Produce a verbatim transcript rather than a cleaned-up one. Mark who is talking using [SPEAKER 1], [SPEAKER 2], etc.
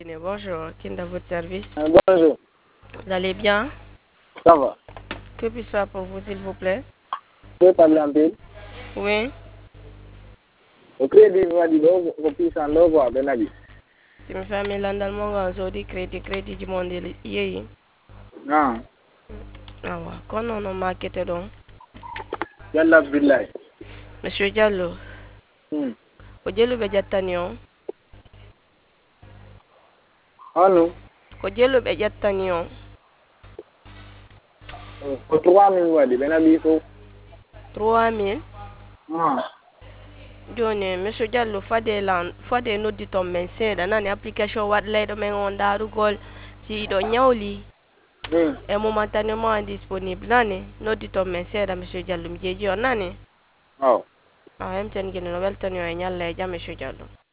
[SPEAKER 1] Bonjour, qui est dans votre service?
[SPEAKER 2] Euh, bonjour,
[SPEAKER 1] Vous allez bien?
[SPEAKER 2] ça va.
[SPEAKER 1] Que puis-je faire pour vous, s'il vous plaît?
[SPEAKER 2] Vous pouvez parler un peu?
[SPEAKER 1] Oui.
[SPEAKER 2] Au crédit, vous avez dit, vous puissiez en avoir, ben abi.
[SPEAKER 1] Si me fait landal mo ngan so di crédit crédit du monde yeyi.
[SPEAKER 2] Ah,
[SPEAKER 1] Awa, kono no market donc.
[SPEAKER 2] yalla billahi.
[SPEAKER 1] Monsieur Diallo,
[SPEAKER 2] Hmm.
[SPEAKER 1] ko jelu be jattani on?
[SPEAKER 2] Allô?
[SPEAKER 1] Ko jelu be jattani on?
[SPEAKER 2] Ko trois mille wadi, ben abi ko.
[SPEAKER 1] trois mille.
[SPEAKER 2] Ah,
[SPEAKER 1] Joni, Monsieur Diallo, fade lan, fade nodditon men seeɗa nani application waɗlayɗo men on darugol si ɗo ñawli
[SPEAKER 2] hmm.
[SPEAKER 1] e momentanément disponible nani nodditon men seeɗa Monsieur Diallo mi jeeji on nani.
[SPEAKER 2] Oh.
[SPEAKER 1] Ah, hemten gene no weltani o e ñalla e jam Monsieur Diallo.